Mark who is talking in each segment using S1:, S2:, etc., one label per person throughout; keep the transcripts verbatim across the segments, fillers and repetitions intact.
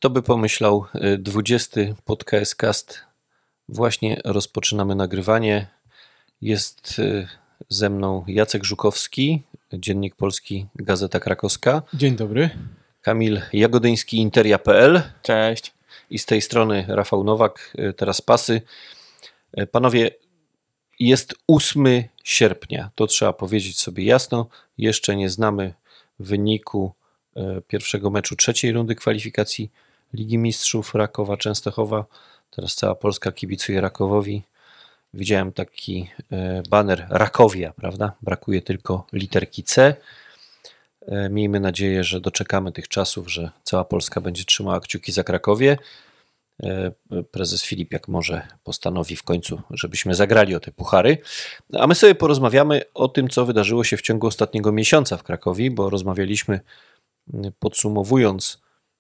S1: Kto by pomyślał, dwudziesty podcast Cast. Właśnie rozpoczynamy nagrywanie. Jest ze mną Jacek Żukowski, Dziennik Polski, Gazeta Krakowska.
S2: Dzień dobry.
S1: Kamil Jagodyński, interia kropka p l.
S3: Cześć.
S1: I z tej strony Rafał Nowak, teraz pasy. Panowie, jest ósmego sierpnia, to trzeba powiedzieć sobie jasno. Jeszcze nie znamy wyniku pierwszego meczu trzeciej rundy kwalifikacji Ligi Mistrzów Rakowa Częstochowa. Teraz cała Polska kibicuje Rakowowi. Widziałem taki baner Rakowia, prawda? Brakuje tylko literki C. Miejmy nadzieję, że doczekamy tych czasów, że cała Polska będzie trzymała kciuki za Krakowie. Prezes Filipiak może postanowi w końcu, żebyśmy zagrali o te puchary. A my sobie porozmawiamy o tym, co wydarzyło się w ciągu ostatniego miesiąca w Krakowie, bo rozmawialiśmy, podsumowując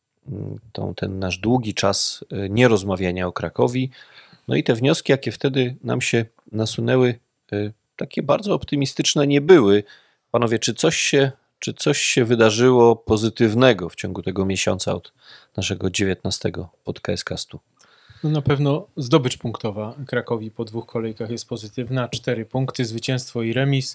S1: tą, ten nasz długi czas nierozmawiania o Krakowie. No i te wnioski, jakie wtedy nam się nasunęły, takie bardzo optymistyczne nie były. Panowie, czy coś się, czy coś się wydarzyło pozytywnego w ciągu tego miesiąca od naszego dziewiętnastego podcastu?
S2: No na pewno zdobycz punktowa Krakowi po dwóch kolejkach jest pozytywna. Cztery punkty, zwycięstwo i remis.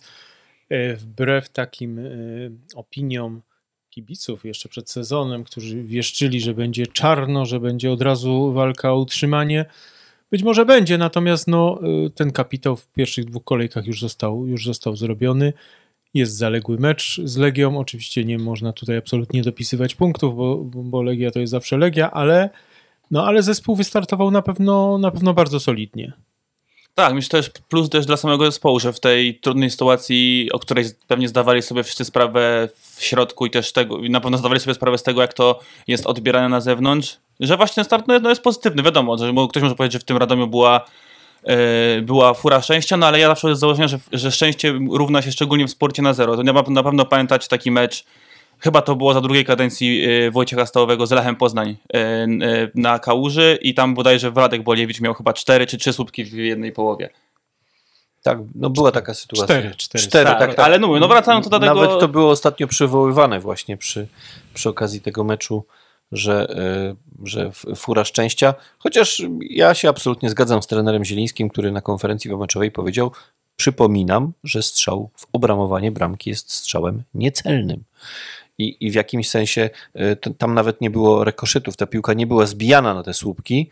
S2: Wbrew takim opiniom kibiców jeszcze przed sezonem, którzy wieszczyli, że będzie czarno, że będzie od razu walka o utrzymanie. Być może będzie, natomiast no, ten kapitał w pierwszych dwóch kolejkach już został, już został zrobiony. Jest zaległy mecz z Legią. Oczywiście nie można tutaj absolutnie dopisywać punktów, bo, bo Legia to jest zawsze Legia, ale, no, ale zespół wystartował na pewno, na pewno bardzo solidnie.
S3: Tak, myślę, że to jest plus też dla samego zespołu, że w tej trudnej sytuacji, o której pewnie zdawali sobie wszyscy sprawę w środku i też tego, i na pewno zdawali sobie sprawę z tego, jak to jest odbierane na zewnątrz, że właśnie ten start no, no jest pozytywny. Wiadomo, że ktoś może powiedzieć, że w tym Radomiu była, yy, była fura szczęścia, no ale ja zawsze z założenia, że, że szczęście równa się szczególnie w sporcie na zero. To nie ma na pewno pamiętać taki mecz, chyba to było za drugiej kadencji yy, Wojciecha Stałowego z Lechem Poznań yy, yy, na Kałuży i tam bodajże Wladek Boliewicz miał chyba cztery czy trzy słupki w jednej połowie.
S1: Tak, no była taka sytuacja.
S2: Cztery, cztery.
S1: cztery
S3: tak,
S1: tak, tak.
S3: Ale no, no wracając do tego...
S1: Nawet to było ostatnio przywoływane właśnie przy, przy okazji tego meczu, że, że fura szczęścia. Chociaż ja się absolutnie zgadzam z trenerem Zielińskim, który na konferencji pomeczowej powiedział: przypominam, że strzał w obramowanie bramki jest strzałem niecelnym. I, i w jakimś sensie to, tam nawet nie było rekoszytów, ta piłka nie była zbijana na te słupki,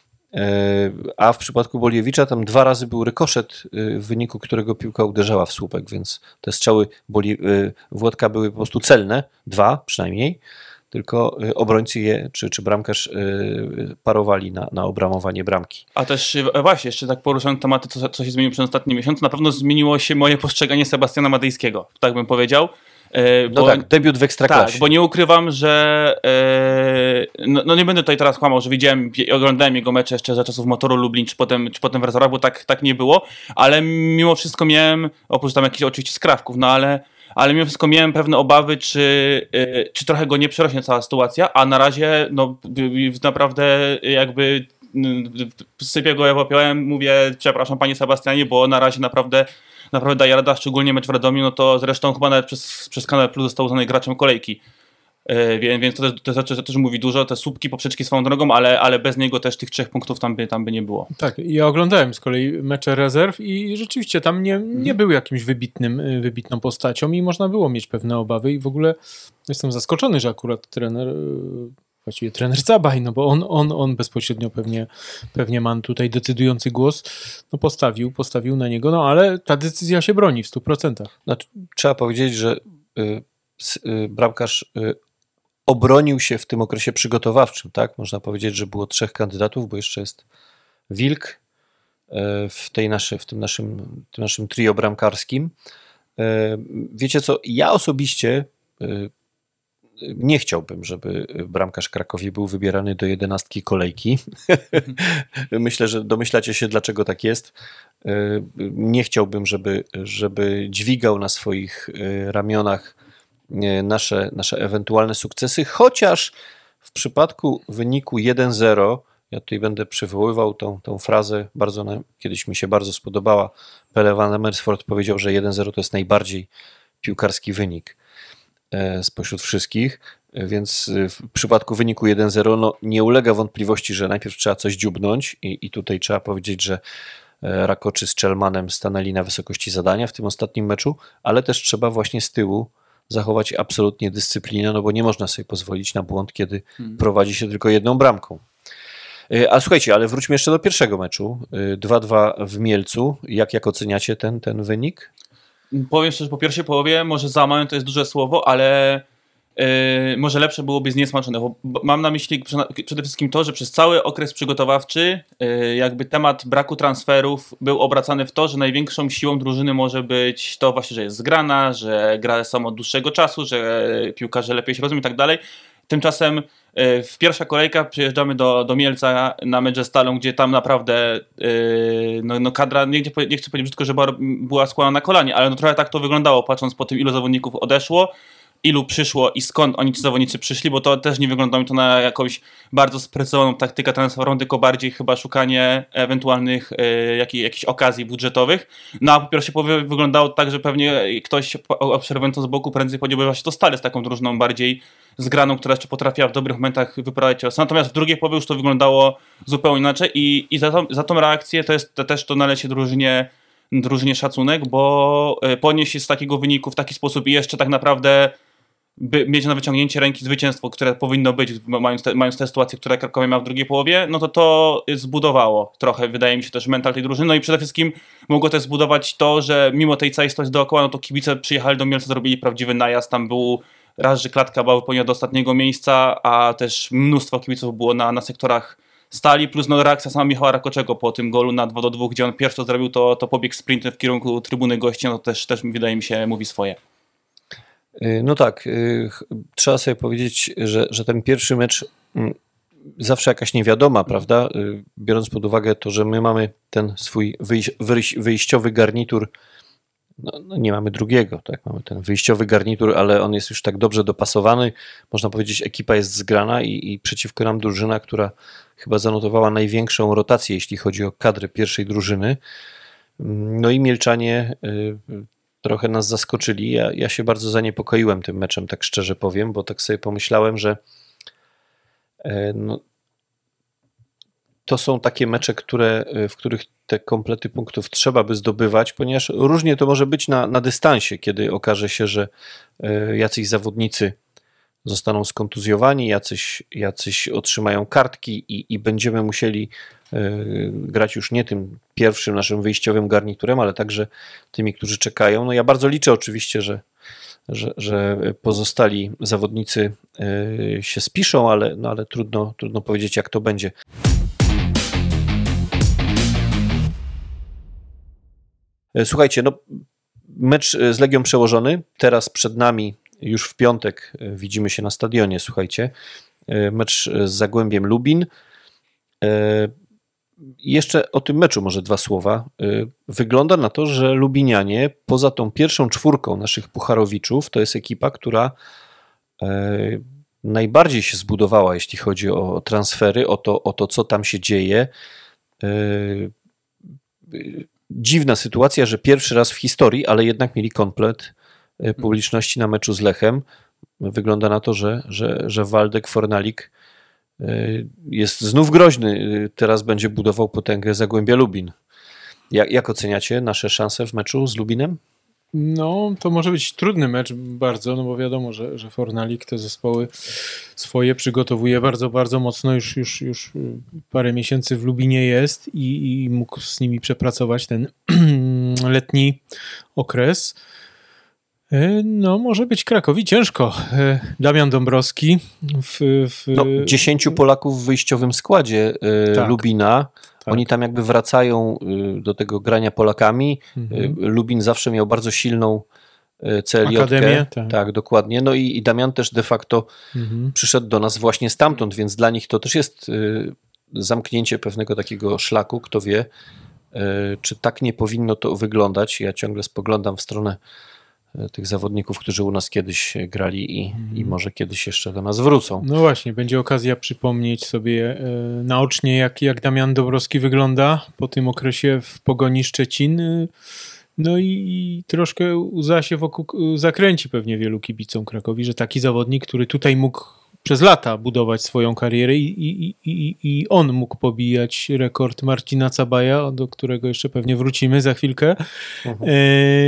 S1: a w przypadku Boliewicza tam dwa razy był rykoszet, w wyniku którego piłka uderzała w słupek, więc te strzały Boli- Włodka były po prostu celne, dwa przynajmniej, tylko obrońcy je, czy, czy bramkarz parowali na, na obramowanie bramki.
S3: A też właśnie, jeszcze tak poruszając tematy, co, co się zmieniło przez ostatni miesiąc, na pewno zmieniło się moje postrzeganie Sebastiana Madejskiego, tak bym powiedział.
S1: Bo, no tak, debiut w Ekstraklasie.
S3: Tak, bo nie ukrywam, że e, no, no nie będę tutaj teraz kłamał, że widziałem, oglądałem jego mecze jeszcze za czasów Motoru Lublin, czy potem, czy potem w Razorach, bo tak, tak nie było, ale mimo wszystko miałem, oprócz tam jakichś oczywiście skrawków, no ale, ale mimo wszystko miałem pewne obawy, czy, e, czy trochę go nie przerośnie cała sytuacja, a na razie no naprawdę jakby sypię go, ja popiałem, mówię, przepraszam panie Sebastianie, bo na razie naprawdę naprawdę daje rada, szczególnie mecz w Radomiu, no to zresztą chyba nawet przez, przez Kanal Plus został uznany graczem kolejki. Yy, więc, więc to, też, to, też, to też mówi dużo, te słupki, poprzeczki swoją drogą, ale, ale bez niego też tych trzech punktów tam by, tam by nie było.
S2: Tak, ja oglądałem z kolei mecze rezerw i rzeczywiście tam nie, nie był jakimś wybitnym, wybitną postacią i można było mieć pewne obawy i w ogóle jestem zaskoczony, że akurat trener... Właściwie trener Zabaj, no bo on, on, on bezpośrednio pewnie, pewnie ma tutaj decydujący głos, no postawił, postawił na niego, no ale ta decyzja się broni w stu procentach.
S1: Znaczy, trzeba powiedzieć, że y, y, bramkarz y, obronił się w tym okresie przygotowawczym, tak? Można powiedzieć, że było trzech kandydatów, bo jeszcze jest Wilk y, w, tej naszy, w tym naszym, tym naszym trio bramkarskim. Y, wiecie co, ja osobiście y, nie chciałbym, żeby bramkarz Krakowi był wybierany do jedenastki kolejki. Myślę, że domyślacie się, dlaczego tak jest. Nie chciałbym, żeby, żeby dźwigał na swoich ramionach nasze, nasze ewentualne sukcesy, chociaż w przypadku wyniku jeden zero, ja tutaj będę przywoływał tą, tą frazę, bardzo, kiedyś mi się bardzo spodobała. Pele van Amersfoort powiedział, że jeden zero to jest najbardziej piłkarski wynik. spośród wszystkich, więc w przypadku wyniku jeden zero no, nie ulega wątpliwości, że najpierw trzeba coś dziubnąć i, i tutaj trzeba powiedzieć, że Rakoczy z Czelmanem stanęli na wysokości zadania w tym ostatnim meczu, ale też trzeba właśnie z tyłu zachować absolutnie dyscyplinę, no bo nie można sobie pozwolić na błąd, kiedy hmm. prowadzi się tylko jedną bramką. A słuchajcie, ale wróćmy jeszcze do pierwszego meczu. dwa dwa w Mielcu. Jak, jak oceniacie ten, ten wynik?
S3: Powiem szczerze, po pierwszej połowie może załamany to jest duże słowo, ale yy, może lepsze byłoby zniesmaczone. Bo mam na myśli przede wszystkim to, że przez cały okres przygotowawczy yy, jakby temat braku transferów był obracany w to, że największą siłą drużyny może być to właśnie, że jest zgrana, że gra są od dłuższego czasu, że piłkarze lepiej się rozumieją i tak dalej. Tymczasem w pierwsza kolejka przyjeżdżamy do, do Mielca na mecz ze Stalą, gdzie tam naprawdę yy, no, no kadra, nie, nie chcę powiedzieć brzydko, że była, była składana na kolanie, ale no trochę tak to wyglądało, patrząc po tym, ilu zawodników odeszło, ilu przyszło i skąd oni ci zawodnicy przyszli, bo to też nie wygląda mi to na jakąś bardzo sprecyzowaną taktykę transferową, tylko bardziej chyba szukanie ewentualnych yy, jak, jakichś okazji budżetowych. No a po pierwsze połowie wyglądało tak, że pewnie ktoś obserwując z boku prędzej powiedziałby, że właśnie to Stale z taką drużyną bardziej zgraną, która jeszcze potrafiła w dobrych momentach wyprawiać cios. Natomiast w drugiej połowie już to wyglądało zupełnie inaczej i, i za, to, za tą reakcję to jest to też to należy drużynie, drużynie szacunek, bo podnieść się z takiego wyniku w taki sposób i jeszcze tak naprawdę by mieć na wyciągnięcie ręki zwycięstwo, które powinno być, mając te, mając te sytuacje, które Krakowie ma w drugiej połowie, no to to zbudowało trochę, wydaje mi się, też mental tej drużyny. No i przede wszystkim mogło też zbudować to, że mimo tej całej sytuacji dookoła, no to kibice przyjechali do Mielca, zrobili prawdziwy najazd, tam był raz, że klatka była wypełniona do ostatniego miejsca, a też mnóstwo kibiców było na, na sektorach Stali, plus no, reakcja sama Michała Rakoczego po tym golu na dwa do dwóch, gdzie on pierwszy to zrobił, to, to pobieg sprintem w kierunku trybuny gości, no to też, też wydaje mi się mówi swoje.
S1: No tak, trzeba sobie powiedzieć, że, że ten pierwszy mecz zawsze jakaś niewiadoma, prawda? Biorąc pod uwagę to, że my mamy ten swój wyjś- wyjściowy garnitur, no, no nie mamy drugiego, tak? Mamy ten wyjściowy garnitur, ale on jest już tak dobrze dopasowany. Można powiedzieć, ekipa jest zgrana i, i przeciwko nam drużyna, która chyba zanotowała największą rotację, jeśli chodzi o kadrę pierwszej drużyny. No i Mielczanie y, trochę nas zaskoczyli. Ja, ja się bardzo zaniepokoiłem tym meczem, tak szczerze powiem, bo tak sobie pomyślałem, że y, no, to są takie mecze, które, w których te komplety punktów trzeba by zdobywać, ponieważ różnie to może być na, na dystansie, kiedy okaże się, że jacyś zawodnicy zostaną skontuzjowani, jacyś, jacyś otrzymają kartki i, i będziemy musieli grać już nie tym pierwszym naszym wyjściowym garniturem, ale także tymi, którzy czekają. No ja bardzo liczę oczywiście, że, że, że pozostali zawodnicy się spiszą, ale, no ale trudno, trudno powiedzieć, jak to będzie. Słuchajcie, no mecz z Legią przełożony, teraz przed nami już w piątek widzimy się na stadionie, słuchajcie, mecz z Zagłębiem Lubin. Jeszcze o tym meczu może dwa słowa. Wygląda na to, że Lubinianie poza tą pierwszą czwórką naszych pucharowiczów to jest ekipa, która najbardziej się zbudowała, jeśli chodzi o transfery, o to, o to co tam się dzieje. Dziwna sytuacja, że pierwszy raz w historii, ale jednak mieli komplet publiczności na meczu z Lechem. Wygląda na to, że, że, że Waldek Fornalik jest znów groźny. Teraz będzie budował potęgę Zagłębia Lubin. Jak, jak oceniacie nasze szanse w meczu z Lubinem?
S2: No, to może być trudny mecz bardzo, no bo wiadomo, że, że Fornalik te zespoły swoje przygotowuje bardzo, bardzo mocno. Już, już, już parę miesięcy w Lubinie jest i, i mógł z nimi przepracować ten letni okres. No, może być Krakowi ciężko. Damian Dąbrowski. W, w...
S1: No, dziesięciu Polaków w wyjściowym składzie tak, Lubina. Tak. Oni tam jakby wracają do tego grania Polakami. Mhm. Lubin zawsze miał bardzo silną C L J K. Akademię, tak. tak, dokładnie. No i, i Damian też de facto mhm. przyszedł do nas właśnie stamtąd, więc dla nich to też jest zamknięcie pewnego takiego szlaku. Kto wie, czy tak nie powinno to wyglądać. Ja ciągle spoglądam w stronę tych zawodników, którzy u nas kiedyś grali i, mm. i może kiedyś jeszcze do nas wrócą.
S2: No właśnie, będzie okazja przypomnieć sobie e, naocznie, jak, jak Damian Dąbrowski wygląda po tym okresie w Pogoni Szczecin. No i, i troszkę łza się wokół zakręci pewnie wielu kibicom Krakowi, że taki zawodnik, który tutaj mógł przez lata budować swoją karierę i, i, i, i on mógł pobijać rekord Marcina Cabaja, do którego jeszcze pewnie wrócimy za chwilkę. Mhm. E,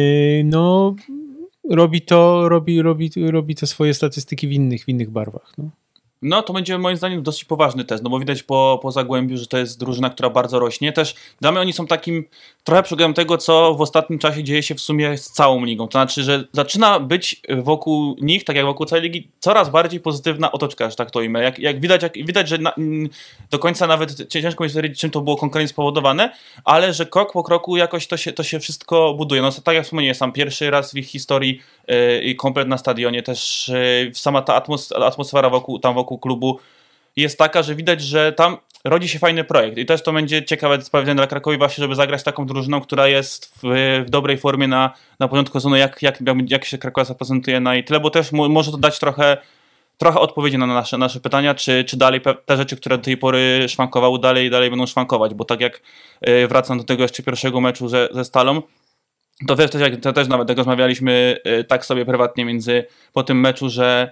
S2: no robi to, robi, robi, robi te swoje statystyki w innych, w innych barwach. No.
S3: No to będzie moim zdaniem dosyć poważny test, no bo widać po, po Zagłębiu, że to jest drużyna, która bardzo rośnie. Też dla mnie oni są takim trochę przykładem tego, co w ostatnim czasie dzieje się w sumie z całą ligą. To znaczy, że zaczyna być wokół nich, tak jak wokół całej ligi, coraz bardziej pozytywna otoczka, że tak to ujmę. Jak, jak widać, jak widać, że na, do końca nawet ciężko mi stwierdzić, czym to było konkretnie spowodowane, ale że krok po kroku jakoś to się, to się wszystko buduje. No tak jak wspomniałem, sam pierwszy raz w ich historii i komplet na stadionie, też sama ta atmos- atmosfera wokół, tam wokół klubu jest taka, że widać, że tam rodzi się fajny projekt i też to będzie ciekawe sprawdzenie dla Krakowi właśnie, żeby zagrać taką drużyną, która jest w, w dobrej formie na, na początku sezonu, jak, jak, jak się Krakowa zaprezentuje na i tyle, bo też mo- może to dać trochę, trochę odpowiedzi na nasze, nasze pytania, czy, czy dalej te rzeczy, które do tej pory szwankowały, dalej dalej będą szwankować, bo tak jak yy, wracam do tego jeszcze pierwszego meczu ze, ze Stalą, to też, też, to też nawet rozmawialiśmy yy, tak sobie prywatnie między po tym meczu, że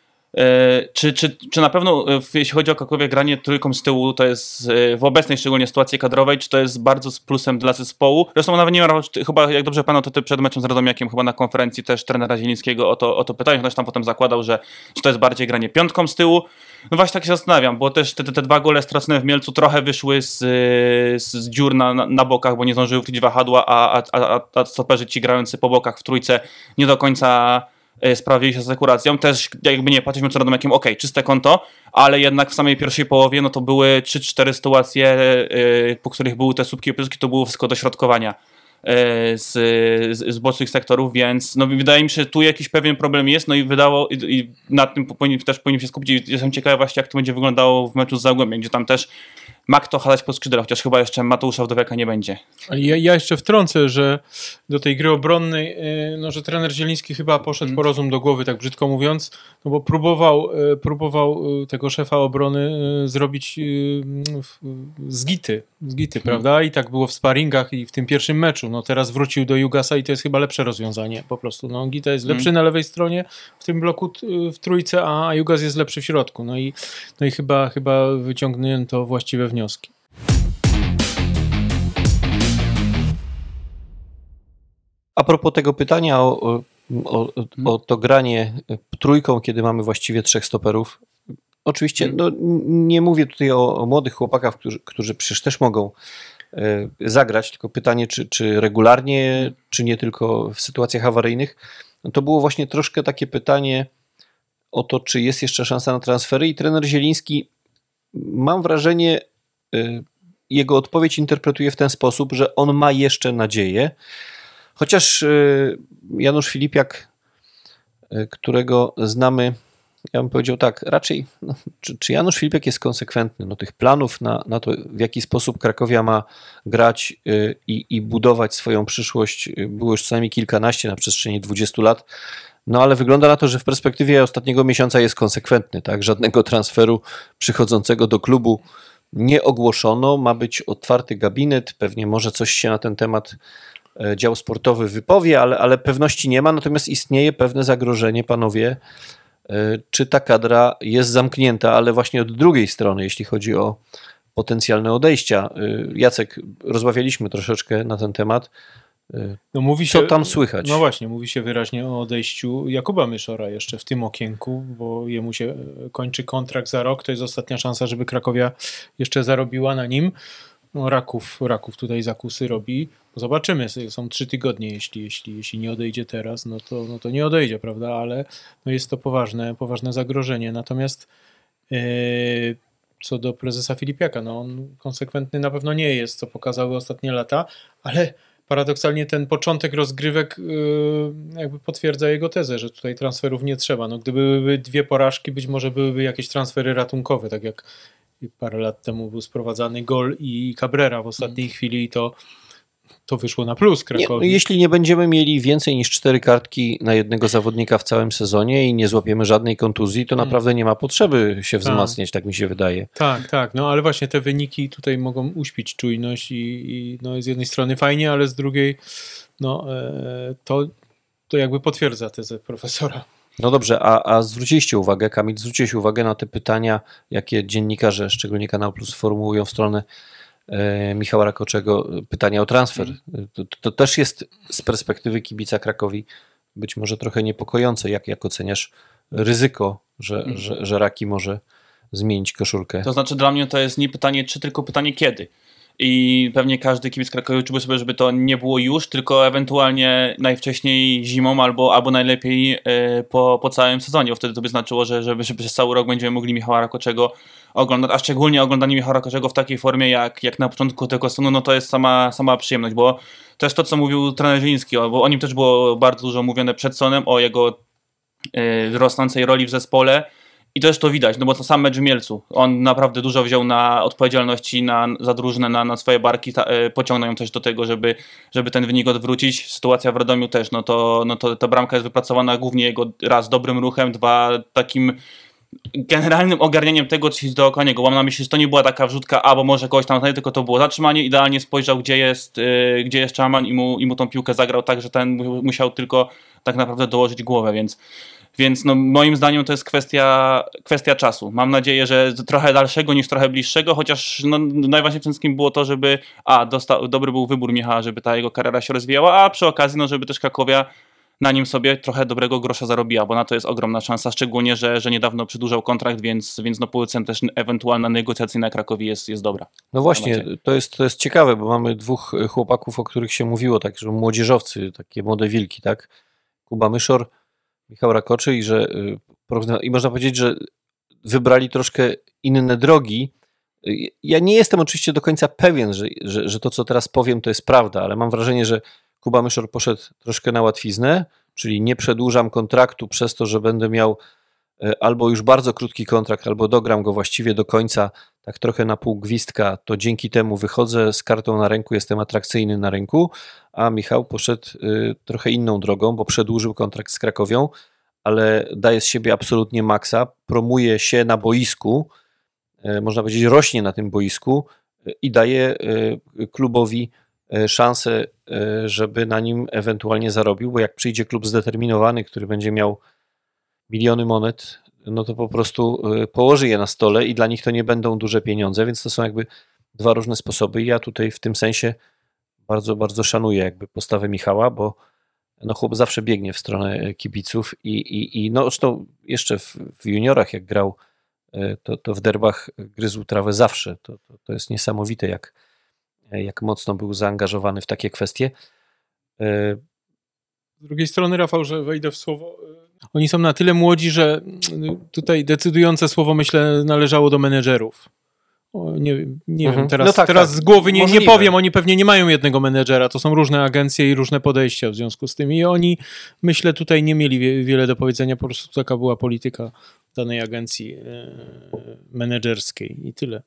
S3: Czy, czy, czy na pewno, jeśli chodzi o Krakowie, granie trójką z tyłu, to jest w obecnej szczególnie sytuacji kadrowej, czy to jest bardzo z plusem dla zespołu? Zresztą nawet nie wiem, chyba jak dobrze pamiętam, to ty przed meczem z Radomiakiem chyba na konferencji też trenera Zielińskiego o to, o to pytałeś, ktoś tam potem zakładał, że, że to jest bardziej granie piątką z tyłu. No właśnie tak się zastanawiam, bo też te, te, te dwa gole stracone w Mielcu trochę wyszły z, z, z dziur na, na bokach, bo nie zdążyły wkryć wahadła, a, a, a, a stoperzy ci grający po bokach w trójce nie do końca sprawili się z akuracją. Też jakby nie patrzeć co Radomiakiem, okej, okay, czyste konto, ale jednak w samej pierwszej połowie no to były trzy cztery sytuacje, yy, po których były te słupki i opyski, to było wszystko dośrodkowania yy, z, z, z bocznych sektorów, więc no wydaje mi się, że tu jakiś pewien problem jest, no i wydało i, i nad tym powinien, też powinien się skupić. I jestem ciekawy właśnie, jak to będzie wyglądało w meczu z Zagłębiem, gdzie tam też ma kto hadać po skrzydłach, chociaż chyba jeszcze Mateusza Wdowiaka nie będzie.
S2: Ja, ja jeszcze wtrącę, że do tej gry obronnej, no, że trener Zieliński chyba poszedł hmm. po rozum do głowy, tak brzydko mówiąc, no bo próbował, próbował tego szefa obrony zrobić zgity, zgity, hmm. prawda? I tak było w sparingach i w tym pierwszym meczu. No teraz wrócił do Jugasa i to jest chyba lepsze rozwiązanie po prostu. No Gita jest lepszy hmm. na lewej stronie w tym bloku w trójce, a Jugas jest lepszy w środku. No i, no i chyba, chyba wyciągnięto właściwe wnioski.
S1: A propos tego pytania o, o, o to granie trójką, kiedy mamy właściwie trzech stoperów, oczywiście no, nie mówię tutaj o, o młodych chłopakach, którzy, którzy przecież też mogą e, zagrać, tylko pytanie, czy, czy regularnie, czy nie tylko w sytuacjach awaryjnych. No, to było właśnie troszkę takie pytanie o to, czy jest jeszcze szansa na transfery i trener Zieliński, mam wrażenie, e, jego odpowiedź interpretuje w ten sposób, że on ma jeszcze nadzieję. Chociaż Janusz Filipiak, którego znamy, ja bym powiedział tak, raczej, no, czy, czy Janusz Filipiak jest konsekwentny? No, tych planów na, na to, w jaki sposób Krakowia ma grać i, i budować swoją przyszłość, było już co najmniej kilkanaście na przestrzeni dwudziestu lat. No ale wygląda na to, że w perspektywie ostatniego miesiąca jest konsekwentny. Tak? Żadnego transferu przychodzącego do klubu nie ogłoszono. Ma być otwarty gabinet, pewnie może coś się na ten temat dział sportowy wypowie, ale, ale pewności nie ma, natomiast istnieje pewne zagrożenie, panowie, czy ta kadra jest zamknięta, ale właśnie od drugiej strony, jeśli chodzi o potencjalne odejścia. Jacek, rozmawialiśmy troszeczkę na ten temat.
S2: No mówi
S1: Co
S2: się,
S1: tam słychać?
S2: No właśnie, mówi się wyraźnie o odejściu Jakuba Myszora jeszcze w tym okienku, bo jemu się kończy kontrakt za rok, to jest ostatnia szansa, żeby Krakowia jeszcze zarobiła na nim. No, Raków, Raków tutaj zakusy robi. Zobaczymy, są trzy tygodnie, jeśli, jeśli, jeśli nie odejdzie teraz, no to, no to nie odejdzie, prawda, ale no jest to poważne, poważne zagrożenie. Natomiast yy, co do prezesa Filipiaka, no on konsekwentny na pewno nie jest, co pokazały ostatnie lata, ale paradoksalnie ten początek rozgrywek yy, jakby potwierdza jego tezę, że tutaj transferów nie trzeba. No, gdyby były dwie porażki, być może byłyby jakieś transfery ratunkowe, tak jak parę lat temu był sprowadzany Gol i Cabrera w ostatniej mm. chwili i to to wyszło na plus
S1: Nie, no
S2: Krakowi.
S1: jeśli nie będziemy mieli więcej niż cztery kartki na jednego zawodnika w całym sezonie i nie złapiemy żadnej kontuzji, to
S2: Hmm.
S1: naprawdę nie ma potrzeby się
S2: Tak.
S1: wzmacniać, tak mi się wydaje.
S2: Tak, tak, no ale właśnie te wyniki tutaj mogą uśpić czujność i, i no, z jednej strony fajnie, ale z drugiej no, e, to, to jakby potwierdza tezę profesora.
S1: No dobrze, a, a zwróciliście uwagę, Kamil, zwróciłeś uwagę na te pytania, jakie dziennikarze, szczególnie Kanał Plus, formułują w stronę e, Michała Rakoczego, pytania o transfer.
S2: Mhm.
S1: To, to też jest z perspektywy kibica Krakowi być może trochę niepokojące. Jak, jak oceniasz ryzyko, że,
S3: Mhm.
S1: że, że Raki może zmienić koszulkę?
S3: To znaczy dla mnie to jest nie pytanie czy, tylko pytanie kiedy. I pewnie każdy kibic Krakowi życzyłby sobie, żeby to nie było już, tylko ewentualnie najwcześniej zimą albo, albo najlepiej yy, po, po całym sezonie, bo wtedy to by znaczyło, że, żeby, żeby przez cały rok będziemy mogli Michała Rakoczego oglądać, a szczególnie oglądanie Michała Rakoczego w takiej formie jak, jak na początku tego sezonu, no to jest sama, sama przyjemność, bo też to, co mówił trener Zieliński, bo o nim też było bardzo dużo mówione przed sezonem, o jego yy, rosnącej roli w zespole. I też to widać, no bo to sam mecz w Mielcu. On naprawdę dużo wziął na odpowiedzialności na, za drużynę, na, na swoje barki, ta, e, pociągnął ją też do tego, żeby, żeby ten wynik odwrócić. Sytuacja w Radomiu też, no to, no to ta bramka jest wypracowana głównie jego raz dobrym ruchem, dwa takim generalnym ogarnianiem tego, co się dookoła niego. Mam na myśli, że to nie była taka wrzutka, a bo może kogoś tam znajdzie, tylko to było zatrzymanie, idealnie spojrzał, gdzie jest, yy, gdzie jest Czaman i mu, i mu tą piłkę zagrał tak, że ten musiał tylko tak naprawdę dołożyć głowę, więc Więc no, moim zdaniem to jest kwestia, kwestia czasu. Mam nadzieję, że trochę dalszego niż trochę bliższego, chociaż no, najważniejszym wszystkim było to, żeby a, dostał, dobry był wybór Michała, żeby ta jego kariera się rozwijała, a przy okazji, no, żeby też Krakowia na nim sobie trochę dobrego grosza zarobiła, bo na to jest ogromna szansa, szczególnie, że, że niedawno przedłużał kontrakt, więc, więc no, polecam też ewentualna negocjacja na Krakowi jest, jest dobra.
S1: No właśnie, to jest, to jest ciekawe, bo mamy dwóch chłopaków, o których się mówiło, tak, że młodzieżowcy, takie młode wilki, tak? Kuba Myszor, Michał Rakoczy i że i można powiedzieć, że wybrali troszkę inne drogi. Ja nie jestem oczywiście do końca pewien, że, że, że to, co teraz powiem, to jest prawda, ale mam wrażenie, że Kuba Myszor poszedł troszkę na łatwiznę, czyli nie przedłużam kontraktu przez to, że będę miał albo już bardzo krótki kontrakt, albo dogram go właściwie do końca, tak trochę na pół gwizdka, to dzięki temu wychodzę z kartą na ręku, jestem atrakcyjny na rynku, a Michał poszedł y, trochę inną drogą, bo przedłużył kontrakt z Krakowią, ale daje z siebie absolutnie maksa, promuje się na boisku, y, można powiedzieć rośnie na tym boisku y, i daje y, klubowi y, szansę, y, żeby na nim ewentualnie zarobił, bo jak przyjdzie klub zdeterminowany, który będzie miał miliony monet, no to po prostu położy je na stole i dla nich to nie będą duże pieniądze, więc to są jakby dwa różne sposoby i ja tutaj w tym sensie bardzo, bardzo szanuję jakby postawę Michała, bo no chłop zawsze biegnie w stronę kibiców i, i, i no zresztą jeszcze w, w juniorach jak grał, to, to w derbach gryzł trawę zawsze, to, to, to jest niesamowite jak, jak mocno był zaangażowany w takie kwestie.
S2: Z drugiej strony, Rafał, że wejdę w słowo, oni są na tyle młodzi, że tutaj decydujące słowo, myślę, należało do menedżerów. O, nie nie
S1: mhm.
S2: wiem, teraz,
S1: no tak,
S2: teraz
S1: tak.
S2: z głowy nie, nie
S1: Możliwe.
S2: powiem, oni pewnie nie mają jednego menedżera, to są różne agencje i różne podejścia w związku z tym i oni, myślę, tutaj nie mieli wie, wiele do powiedzenia, po prostu taka była polityka danej agencji e, menedżerskiej i tyle.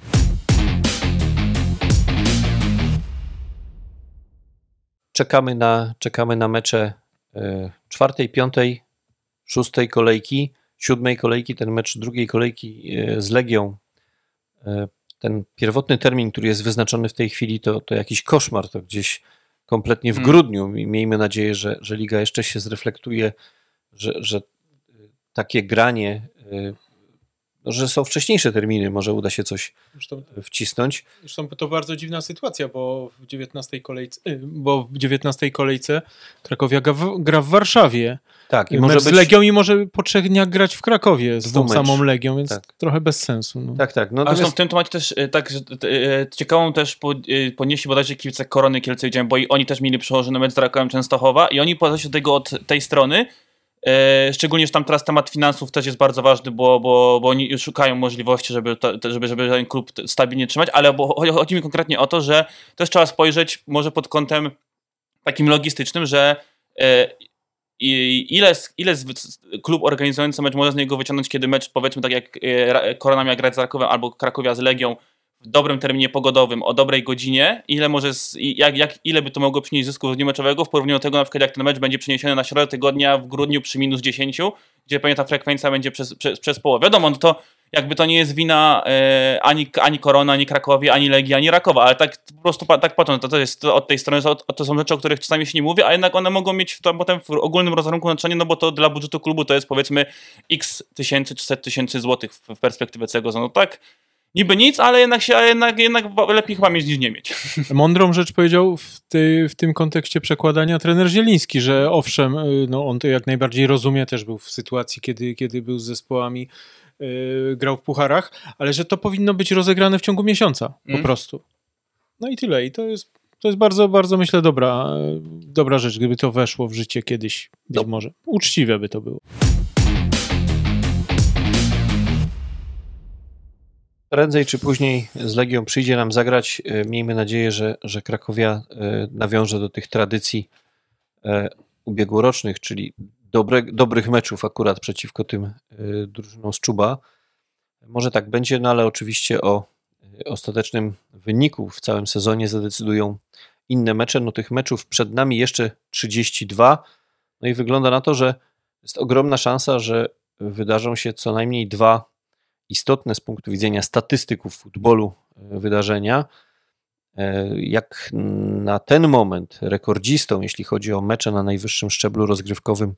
S1: Czekamy na, czekamy na mecze czwartej, piątej, szóstej kolejki, siódmej kolejki, ten mecz drugiej kolejki z Legią. Ten pierwotny termin, który jest wyznaczony w tej chwili, to, to jakiś koszmar, to gdzieś kompletnie w grudniu. I miejmy nadzieję, że, że Liga jeszcze się zreflektuje, że, że takie granie, że są wcześniejsze terminy, może uda się coś
S2: Zresztą,
S1: wcisnąć.
S2: zresztą to bardzo dziwna sytuacja, bo w dziewiętnastej kolejce, bo w dziewiętnastej kolejce Krakowia gra w, gra w Warszawie.
S1: Tak, i
S2: Mecz
S1: może
S2: z
S1: być
S2: Legią i może po trzech dniach grać w Krakowie z tą
S1: Dwumecz.
S2: samą Legią, więc
S1: Tak.
S2: trochę bez sensu. No.
S1: Tak, tak. No,
S3: A zresztą
S1: natomiast
S3: w tym temacie też e, tak, że e, ciekawą też po, e, ponieśli bodajże kibice Korony Kielce, widziałem, bo i oni też mieli przełożony mecz z Rakowem Częstochowa i oni podeszli do tego od tej strony, e, szczególnie, że tam teraz temat finansów też jest bardzo ważny, bo, bo, bo oni szukają możliwości, żeby, to, żeby, żeby ten klub stabilnie trzymać, ale bo, chodzi mi konkretnie o to, że też trzeba spojrzeć może pod kątem takim logistycznym, że e, I ile, ile klub organizujący mecz może z niego wyciągnąć, kiedy mecz, powiedzmy tak jak Korona miała grać z Rakowem albo Krakowia z Legią w dobrym terminie pogodowym, o dobrej godzinie, ile może, jak, jak, ile by to mogło przynieść zysku z dnia meczowego w porównaniu do tego, na przykład jak ten mecz będzie przeniesiony na środę tygodnia w grudniu przy minus dziesięć, gdzie pewnie ta frekwencja będzie przez, przez, przez połowę. Wiadomo, no to jakby to nie jest wina e, ani, ani Korony, ani Krakowi, ani Legii, ani Rakowa, ale tak po prostu tak patrząc, to, to jest to od tej strony, to, to są rzeczy, o których czasami się nie mówi, a jednak one mogą mieć w to, potem w ogólnym rozrachunku znaczenie, no bo to dla budżetu klubu to jest powiedzmy x tysięcy czy set tysięcy złotych w, w perspektywie całego sezonu. Tak, niby nic, ale jednak, się, ale jednak, jednak lepiej chyba mieć niż nie mieć.
S2: Mądrą rzecz powiedział w, ty, w tym kontekście przekładania trener Zieliński, że owszem, no on to jak najbardziej rozumie, też był w sytuacji, kiedy, kiedy był z zespołami, yy, grał w pucharach, ale że to powinno być rozegrane w ciągu miesiąca po mm. prostu. No i tyle. I to jest, to jest bardzo, bardzo myślę dobra, dobra rzecz, gdyby to weszło w życie kiedyś, być no. może. Uczciwe by to było.
S1: Prędzej czy później z Legią przyjdzie nam zagrać. Miejmy nadzieję, że, że Krakowia nawiąże do tych tradycji ubiegłorocznych, czyli dobre, dobrych meczów akurat przeciwko tym drużynom z Czuba. Może tak będzie, no ale oczywiście o ostatecznym wyniku w całym sezonie zadecydują inne mecze. No tych meczów przed nami jeszcze trzydzieści dwa. No i wygląda na to, że jest ogromna szansa, że wydarzą się co najmniej dwa istotne z punktu widzenia statystyków futbolu wydarzenia. Jak na ten moment rekordzistą, jeśli chodzi o mecze na najwyższym szczeblu rozgrywkowym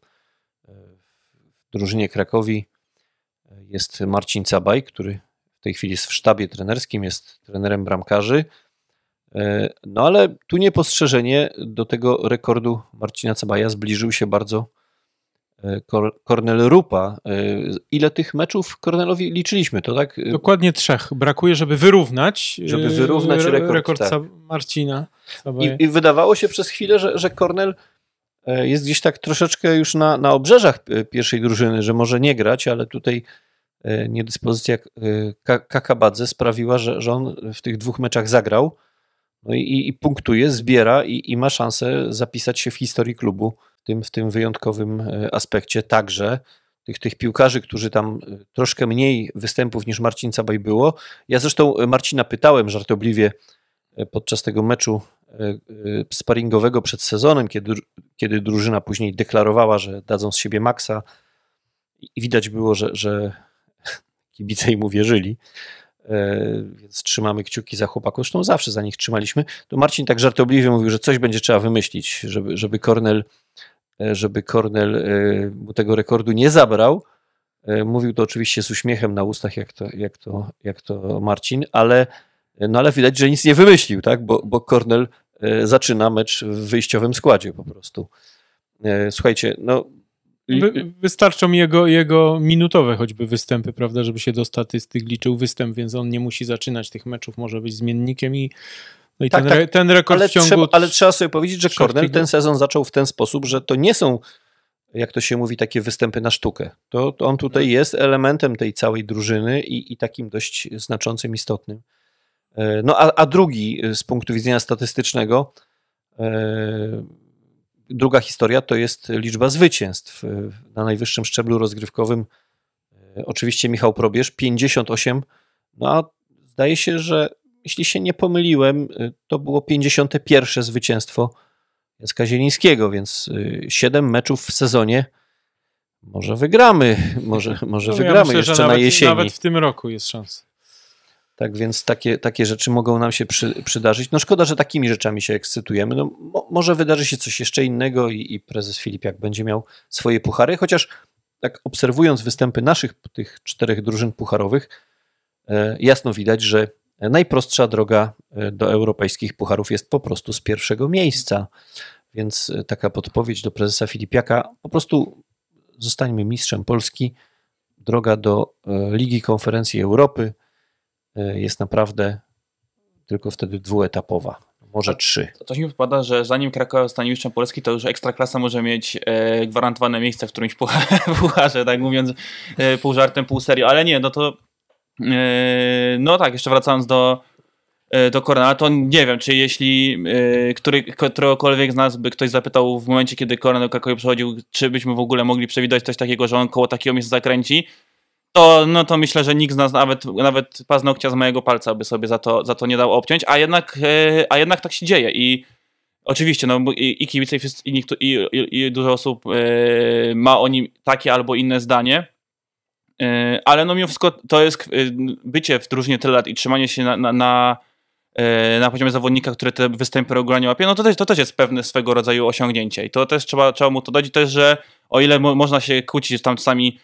S1: w drużynie Krakowi, jest Marcin Cabaj, który w tej chwili jest w sztabie trenerskim, jest trenerem bramkarzy. No ale tu niepostrzeżenie do tego rekordu Marcina Cabaja zbliżył się bardzo Kornel Rupa. Ile tych meczów Kornelowi liczyliśmy? To tak?
S2: Dokładnie trzech. Brakuje, żeby wyrównać,
S1: żeby wyrównać rekord,
S2: rekord
S1: tak.
S2: Marcina.
S1: I, I wydawało się przez chwilę, że, że Kornel jest gdzieś tak troszeczkę już na, na obrzeżach pierwszej drużyny, że może nie grać, ale tutaj niedyspozycja Kakabadze sprawiła, że, że on w tych dwóch meczach zagrał. No i, i punktuje, zbiera i, i ma szansę zapisać się w historii klubu w tym, w tym wyjątkowym aspekcie także. Tych, tych piłkarzy, którzy tam troszkę mniej występów niż Marcin Cabaj było. Ja zresztą Marcina pytałem żartobliwie podczas tego meczu sparingowego przed sezonem, kiedy, kiedy drużyna później deklarowała, że dadzą z siebie maksa i widać było, że, że kibice im uwierzyli. Więc trzymamy kciuki za chłopaków, zresztą zawsze za nich trzymaliśmy. To Marcin tak żartobliwie mówił, że coś będzie trzeba wymyślić, żeby, żeby Kornel żeby Kornel mu tego rekordu nie zabrał. Mówił to oczywiście z uśmiechem na ustach, jak to, jak to, jak to Marcin, ale, no ale widać, że nic nie wymyślił, tak? bo, bo Kornel zaczyna mecz w wyjściowym składzie po prostu. Słuchajcie, no
S2: Wy, wystarczą jego, jego minutowe choćby występy, prawda, żeby się do statystyk liczył występ, więc on nie musi zaczynać tych meczów, może być zmiennikiem i, no i tak, ten, tak, ten rekord
S1: ale
S2: w ciągu...
S1: Trzeba, ale trzeba sobie powiedzieć, że Kornel ten sezon zaczął w ten sposób, że to nie są, jak to się mówi, takie występy na sztukę. To, to on tutaj jest elementem tej całej drużyny i, i takim dość znaczącym, istotnym. No a, a drugi z punktu widzenia statystycznego, e, druga historia to jest liczba zwycięstw na najwyższym szczeblu rozgrywkowym. Oczywiście Michał Probierz, pięćdziesiąt osiem, no a zdaje się, że jeśli się nie pomyliłem, to było pięćdziesiąte pierwsze zwycięstwo Jacka Zielińskiego, więc siedem meczów w sezonie. Może wygramy, może, może no, wygramy ja myślę, jeszcze
S2: nawet,
S1: na jesieni.
S2: Nawet w tym roku jest szansa.
S1: Tak więc takie, takie rzeczy mogą nam się przy, przydarzyć. No szkoda, że takimi rzeczami się ekscytujemy. No, mo, może wydarzy się coś jeszcze innego i, i prezes Filipiak będzie miał swoje puchary, chociaż tak obserwując występy naszych tych czterech drużyn pucharowych, e, jasno widać, że najprostsza droga do europejskich pucharów jest po prostu z pierwszego miejsca. Więc taka podpowiedź do prezesa Filipiaka, po prostu zostańmy mistrzem Polski. Droga do Ligi Konferencji Europy jest naprawdę tylko wtedy dwuetapowa, może trzy.
S3: To mi wypada, że zanim Kraków zostanie mistrzem Polski, to już Ekstraklasa może mieć e, gwarantowane miejsce w którymś pucharze, tak mówiąc e, pół żartem, pół serio, ale nie, no to e, no tak, jeszcze wracając do e, do Kornela, to nie wiem, czy jeśli e, który, któregokolwiek z nas by ktoś zapytał w momencie, kiedy Kornel do Krakowi przychodził, czy byśmy w ogóle mogli przewidzieć coś takiego, że on koło takiego miejsca zakręci, to, no to myślę, że nikt z nas, nawet, nawet paznokcia z mojego palca by sobie za to, za to nie dał obciąć, a jednak, e, a jednak tak się dzieje i oczywiście, no i, i kibice i, wszyscy, i, i, i dużo osób e, ma o nim takie albo inne zdanie, e, ale no mimo wszystko to jest e, bycie w drużynie tyle lat i trzymanie się na, na, na, e, na poziomie zawodnika, który te występy regularnie łapie, no to też, to też jest pewne swego rodzaju osiągnięcie i to też trzeba, trzeba mu to dać i też, że o ile mo, można się kłócić tam czasami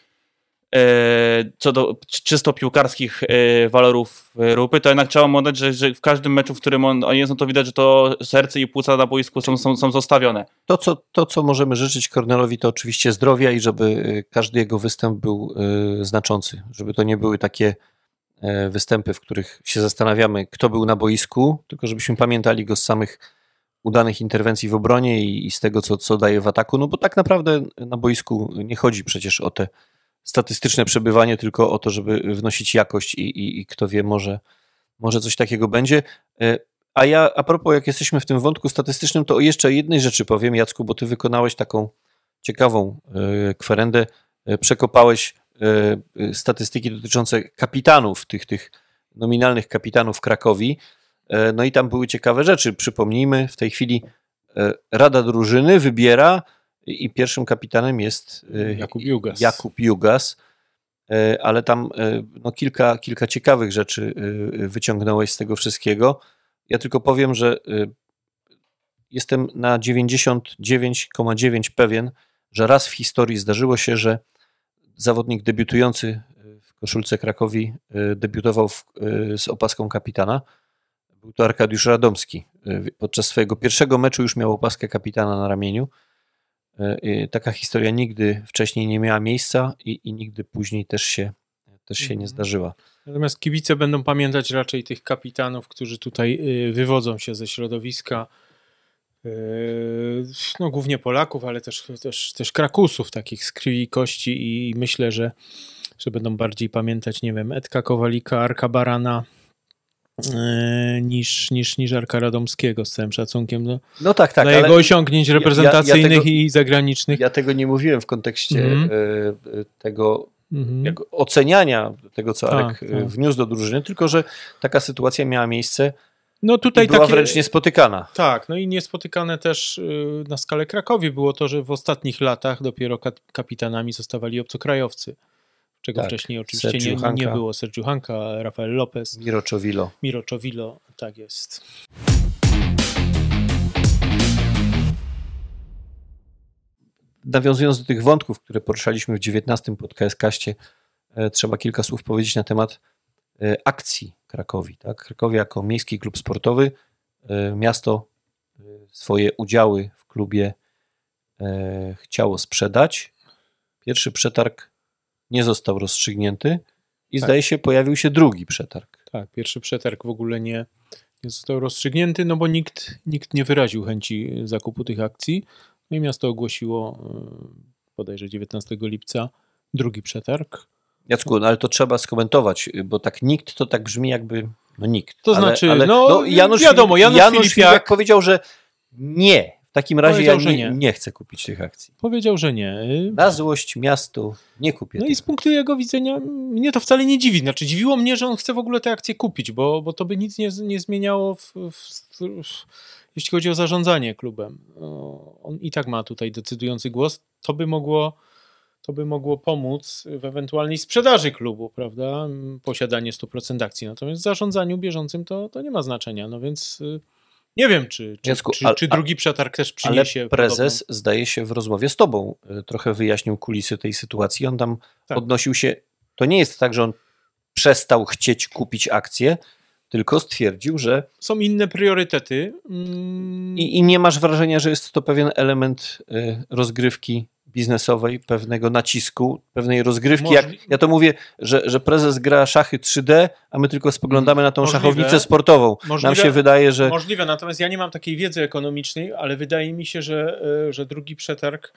S3: co do czysto piłkarskich walorów Rupy, to jednak trzeba mu oddać, że, że w każdym meczu, w którym on, on jest, no to widać, że to serce i płuca na boisku są, są, są zostawione.
S1: To co, to, co możemy życzyć Kornelowi, to oczywiście zdrowia i żeby każdy jego występ był znaczący. Żeby to nie były takie występy, w których się zastanawiamy, kto był na boisku, tylko żebyśmy pamiętali go z samych udanych interwencji w obronie i, i z tego, co, co daje w ataku, no bo tak naprawdę na boisku nie chodzi przecież o te statystyczne przebywanie, tylko o to, żeby wnosić jakość i, i, i kto wie, może, może coś takiego będzie. A ja, a propos, jak jesteśmy w tym wątku statystycznym, to o jeszcze jednej rzeczy powiem, Jacku, bo ty wykonałeś taką ciekawą kwerendę, przekopałeś statystyki dotyczące kapitanów, tych, tych nominalnych kapitanów Krakowi, no i tam były ciekawe rzeczy. Przypomnijmy, w tej chwili Rada Drużyny wybiera i pierwszym kapitanem jest
S2: Jakub Jugas.
S1: Jakub Jugas, ale tam no, kilka, kilka ciekawych rzeczy wyciągnąłeś z tego wszystkiego. Ja tylko powiem, że jestem na dziewięćdziesiąt dziewięć przecinek dziewięć pewien, że raz w historii zdarzyło się, że zawodnik debiutujący w koszulce Krakowi debiutował w, z opaską kapitana. Był to Arkadiusz Radomski. Podczas swojego pierwszego meczu już miał opaskę kapitana na ramieniu. Taka historia nigdy wcześniej nie miała miejsca i, i nigdy później też się, też się nie zdarzyła.
S2: Natomiast kibice będą pamiętać raczej tych kapitanów, którzy tutaj wywodzą się ze środowiska no, głównie Polaków, ale też, też, też Krakusów, takich z krwi i kości i myślę, że, że będą bardziej pamiętać, nie wiem, Edka Kowalika, Arka Barana, niż, niż, niż Arka Radomskiego, z całym szacunkiem do,
S1: no tak, tak,
S2: dla jego osiągnięć reprezentacyjnych ja, ja tego, i zagranicznych.
S1: Ja tego nie mówiłem w kontekście mm. tego mm-hmm. jak oceniania tego, co Arek tak, tak. wniósł do drużyny, tylko że taka sytuacja miała miejsce no tutaj i była takie, wręcz niespotykana.
S2: Tak, no i niespotykane też na skalę Krakowi było to, że w ostatnich latach dopiero kapitanami zostawali obcokrajowcy. Czego tak, wcześniej oczywiście nie, nie było. Sergio Hanka, Rafael Lopez.
S1: Miro Czowilo.
S2: Miro Czowilo, tak jest.
S1: Nawiązując do tych wątków, które poruszaliśmy w dziewiętnastym podcaście, trzeba kilka słów powiedzieć na temat akcji Krakowi. Tak? Krakowi jako miejski klub sportowy, miasto swoje udziały w klubie chciało sprzedać. Pierwszy przetarg nie został rozstrzygnięty i tak. zdaje się pojawił się drugi przetarg.
S2: Tak, pierwszy przetarg w ogóle nie, nie został rozstrzygnięty, no bo nikt, nikt nie wyraził chęci zakupu tych akcji. No i miasto ogłosiło bodajże dziewiętnastego lipca drugi przetarg.
S1: Jacku, no ale to trzeba skomentować, bo tak nikt to tak brzmi jakby, no nikt.
S2: To
S1: ale,
S2: znaczy,
S1: ale,
S2: no, no
S1: Janusz,
S2: wiadomo, Janusz,
S1: Janusz
S2: Filipiak,
S1: Filipiak powiedział, że nie. W takim razie
S2: powiedział,
S1: ja nie,
S2: nie.
S1: nie chcę kupić tych akcji.
S2: Powiedział, że nie.
S1: Na złość miastu nie kupię.
S2: No i z punktu jego widzenia mnie to wcale nie dziwi. Znaczy dziwiło mnie, że on chce w ogóle te akcje kupić, bo, bo to by nic nie, nie zmieniało w, w, w, jeśli chodzi o zarządzanie klubem. On i tak ma tutaj decydujący głos. To by mogło, to by mogło pomóc w ewentualnej sprzedaży klubu, prawda? Posiadanie stu procent akcji. Natomiast w zarządzaniu bieżącym to, to nie ma znaczenia. No więc nie wiem, czy, czy,
S1: Jacku,
S2: czy,
S1: a,
S2: czy drugi przetarg też przyniesie.
S1: Ale prezes,
S2: podobną...
S1: zdaje się, w rozmowie z tobą trochę wyjaśnił kulisy tej sytuacji. On tam tak. odnosił się, to nie jest tak, że on przestał chcieć kupić akcje, tylko stwierdził, że...
S2: Są inne priorytety. Mm.
S1: I, I nie masz wrażenia, że jest to pewien element y, rozgrywki biznesowej, pewnego nacisku, pewnej rozgrywki.
S2: Możli...
S1: Jak ja to mówię, że, że prezes gra szachy trzy D, a my tylko spoglądamy na tą Możliwe. szachownicę sportową.
S2: Możliwe.
S1: Nam się wydaje, że...
S2: Możliwe, natomiast ja nie mam takiej wiedzy ekonomicznej, ale wydaje mi się, że, że drugi przetarg,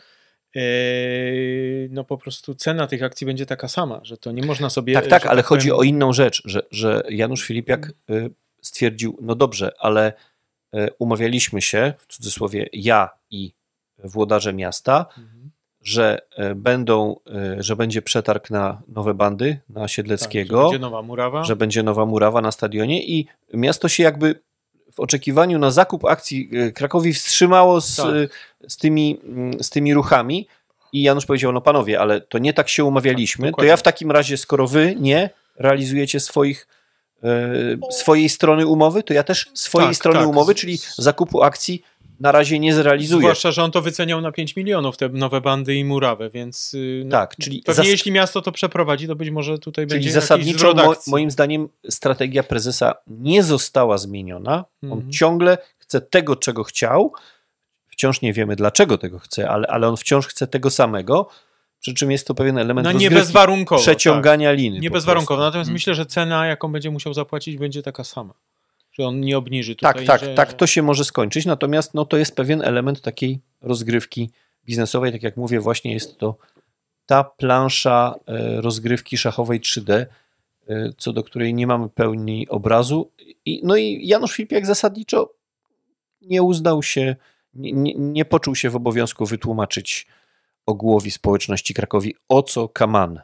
S2: no po prostu cena tych akcji będzie taka sama, że to nie można sobie...
S1: Tak, tak, ale
S2: tak
S1: chodzi
S2: powiem...
S1: o inną rzecz, że, że Janusz Filipiak stwierdził, no dobrze, ale umawialiśmy się, w cudzysłowie ja i włodarze miasta, mhm. że e, będą, e, że będzie przetarg na nowe bandy, na Siedleckiego,
S2: Tak, że będzie nowa murawa.
S1: że będzie nowa murawa na stadionie i miasto się jakby w oczekiwaniu na zakup akcji e, Krakowi wstrzymało z,
S2: Tak.
S1: e, z, tymi, mm, z tymi ruchami i Janusz powiedział, no panowie, ale to nie tak się umawialiśmy,
S2: Tak,
S1: to
S2: dokładnie.
S1: ja w takim razie, skoro wy nie realizujecie swoich e, swojej strony umowy, to ja też swojej
S2: Tak,
S1: strony
S2: tak.
S1: umowy, czyli zakupu akcji na razie nie zrealizuję.
S2: Zwłaszcza, że on to wyceniał na pięć milionów, te nowe bandy i murawę, więc y, no,
S1: Tak, czyli
S2: pewnie
S1: zas-
S2: jeśli miasto to przeprowadzi, to być może tutaj
S1: Czyli
S2: będzie
S1: zasadniczo
S2: jakiś zwrot
S1: mo-
S2: akcji.
S1: moim zdaniem strategia prezesa nie została zmieniona. On
S2: Mhm.
S1: ciągle chce tego, czego chciał. Wciąż nie wiemy, dlaczego tego chce, ale, ale on wciąż chce tego samego. Przy czym jest to pewien element
S2: No nie
S1: rozgrywki,
S2: bezwarunkowo.
S1: przeciągania
S2: tak.
S1: liny.
S2: Nie
S1: po
S2: bezwarunkowo.
S1: prostu.
S2: Natomiast
S1: Mhm.
S2: myślę, że cena, jaką będzie musiał zapłacić, będzie taka sama. Że on nie obniży tutaj.
S1: Tak, tak,
S2: że,
S1: tak,
S2: że...
S1: to się może skończyć, natomiast no, to jest pewien element takiej rozgrywki biznesowej, tak jak mówię, właśnie jest to ta plansza e, rozgrywki szachowej trzy D, e, co do której nie mamy pełni obrazu. I, no i Janusz Filipiak zasadniczo nie uznał się, nie, nie, nie poczuł się w obowiązku wytłumaczyć ogółowi społeczności Krakowi, o co kaman.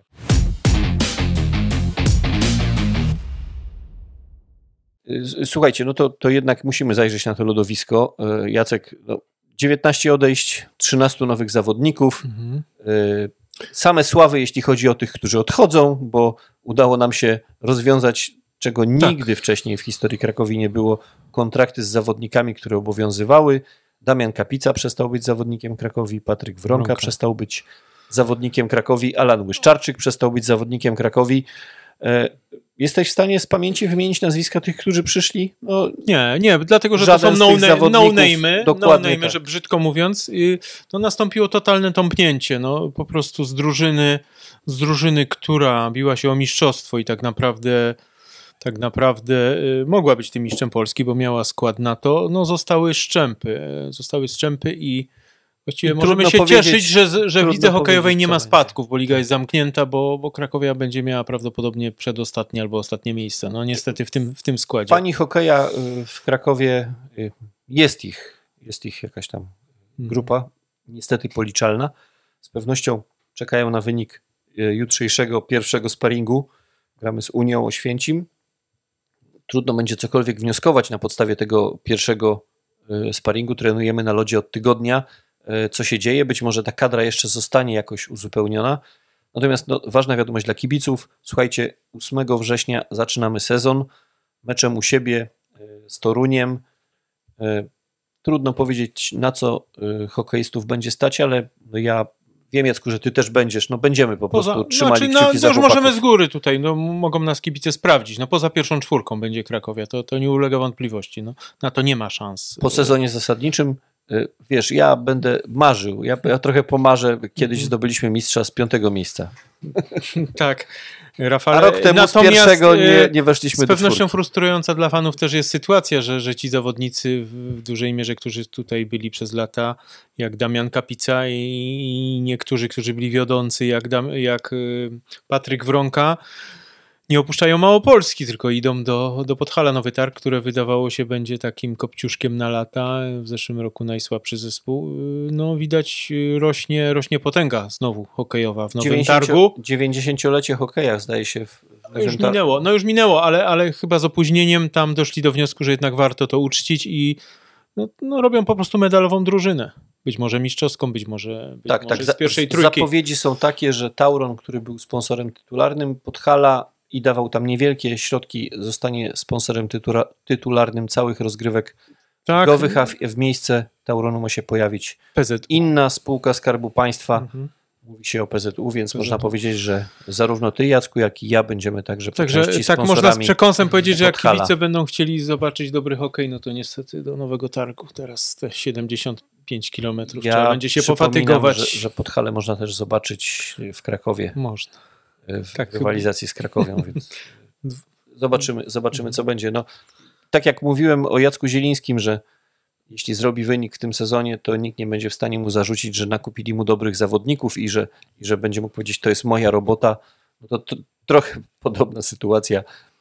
S1: Słuchajcie, no to, to jednak musimy zajrzeć na to lodowisko. Jacek, no, dziewiętnaście odejść, trzynastu nowych zawodników.
S2: Mhm.
S1: Same sławy, jeśli chodzi o tych, którzy odchodzą, bo udało nam się rozwiązać, czego nigdy
S2: Tak.
S1: wcześniej w historii Krakowi nie było, kontrakty z zawodnikami, które obowiązywały. Damian Kapica przestał być zawodnikiem Krakowi, Patryk Wronka,
S2: Wronka.
S1: przestał być zawodnikiem Krakowi, Alan Łyszczarczyk przestał być zawodnikiem Krakowi. Jesteś w stanie z pamięci wymienić nazwiska tych, którzy przyszli? No,
S2: Nie, nie, dlatego, że
S1: Żaden
S2: to
S1: z
S2: są
S1: tych
S2: no,
S1: zawodników,
S2: no name'y,
S1: dokładnie
S2: no name'y,
S1: tak.
S2: że brzydko mówiąc, y, no nastąpiło totalne tąpnięcie, no po prostu z drużyny, z drużyny, która biła się o mistrzostwo i tak naprawdę tak naprawdę y, mogła być tym mistrzem Polski, bo miała skład na to, no zostały szczępy, e, zostały szczępy i właściwie
S1: I
S2: możemy
S1: trudno
S2: się
S1: powiedzieć-
S2: cieszyć, że, że w
S1: trudno
S2: lidze hokejowej
S1: powiedzieć,
S2: nie
S1: co
S2: ma
S1: będzie.
S2: spadków, bo liga jest zamknięta, bo, bo Krakowia będzie miała prawdopodobnie przedostatnie albo ostatnie miejsce. No niestety w tym, w tym składzie.
S1: Pani hokeja y, w Krakowie, y, jest ich, jest ich jakaś tam grupa, niestety policzalna. Z pewnością czekają na wynik y, jutrzejszego pierwszego sparingu. Gramy z Unią Oświęcim. Trudno będzie cokolwiek wnioskować na podstawie tego pierwszego y, sparingu. Trenujemy na lodzie od tygodnia. Y, Co się dzieje? Być może ta kadra jeszcze zostanie jakoś uzupełniona. Natomiast no, ważna wiadomość dla kibiców. Słuchajcie, ósmego września zaczynamy sezon. Meczem u siebie y, z Toruniem. Y, Trudno powiedzieć, na co y, hokeistów będzie stać, ale no ja wiem, Jacku, że ty też będziesz. No będziemy po prostu trzymali
S2: znaczy,
S1: kciuki
S2: no,
S1: za
S2: to już
S1: chłopaków.
S2: możemy z góry tutaj, no, mogą nas kibice sprawdzić. No, poza pierwszą czwórką będzie Krakowia, to, to nie ulega wątpliwości. No, na to nie ma szans.
S1: Po sezonie zasadniczym, y, wiesz, ja będę marzył. Ja, ja trochę pomarzę. Kiedyś
S2: Mhm.
S1: zdobyliśmy mistrza z piątego miejsca.
S2: Tak, Rafale.
S1: A rok temu
S2: Natomiast,
S1: z pierwszego nie,
S2: y,
S1: nie weszliśmy
S2: Z
S1: do
S2: pewnością
S1: czwórki.
S2: frustrująca dla fanów też jest sytuacja, że, że ci zawodnicy w, w dużej mierze, którzy tutaj byli przez lata, jak Damian Kapica i niektórzy, którzy byli wiodący, jak, Dam, jak y, Patryk Wronka, nie opuszczają Małopolski, tylko idą do, do Podhala Nowy Targ, które wydawało się będzie takim kopciuszkiem na lata. W zeszłym roku najsłabszy zespół. Y, No widać y, rośnie, rośnie potęga znowu hokejowa w Nowym Targu.
S1: dziewięćdziesięciolecie hokeja zdaje się w, w
S2: No już
S1: Nowym Targu.
S2: minęło, no już minęło, ale, ale chyba z opóźnieniem tam doszli do wniosku, że jednak warto to uczcić i no, no robią po prostu medalową drużynę. Być może mistrzowską, być może, być
S1: Tak,
S2: może
S1: tak.
S2: z pierwszej
S1: Za-
S2: trójki.
S1: Zapowiedzi są takie, że Tauron, który był sponsorem tytularnym Podhala i dawał tam niewielkie środki, zostanie sponsorem tytura, tytularnym całych rozgrywek
S2: Tak,
S1: ligowych, a w, w miejsce Tauronu ma się pojawić
S2: P Z U.
S1: inna spółka Skarbu Państwa.
S2: Mhm.
S1: Mówi się o P Z U, więc
S2: P Z U.
S1: można powiedzieć, że zarówno ty, Jacku, jak i ja będziemy także po
S2: Także
S1: części
S2: tak można z
S1: sponsorami
S2: przekąsem powiedzieć, że jak
S1: Podhala.
S2: kibice będą chcieli zobaczyć dobry hokej, no to niestety do Nowego Targu teraz te siedemdziesiąt pięć kilometrów trzeba
S1: Ja
S2: będzie się
S1: przypominam,
S2: pofatygować.
S1: Że, że Podhale można też zobaczyć w Krakowie.
S2: Można.
S1: w
S2: Tak,
S1: rywalizacji z Krakowią, więc zobaczymy, zobaczymy, co będzie. No, tak jak mówiłem o Jacku Zielińskim, że jeśli zrobi wynik w tym sezonie, to nikt nie będzie w stanie mu zarzucić, że nakupili mu dobrych zawodników i że, i że będzie mógł powiedzieć, to jest moja robota. No to, to trochę podobna sytuacja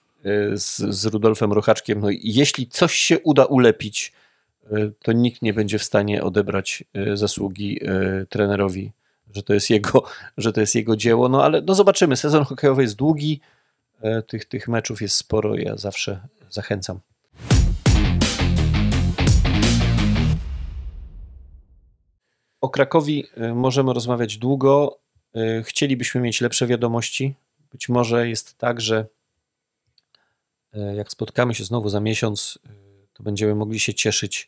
S1: z, z Rudolfem Rochaczkiem. No i jeśli coś się uda ulepić, to nikt nie będzie w stanie odebrać zasługi trenerowi że to jest jego, że to jest jego dzieło, no ale no zobaczymy, sezon hokejowy jest długi, tych, tych meczów jest sporo, ja zawsze zachęcam. O Krakowi możemy rozmawiać długo, chcielibyśmy mieć lepsze wiadomości, być może jest tak, że jak spotkamy się znowu za miesiąc, to będziemy mogli się cieszyć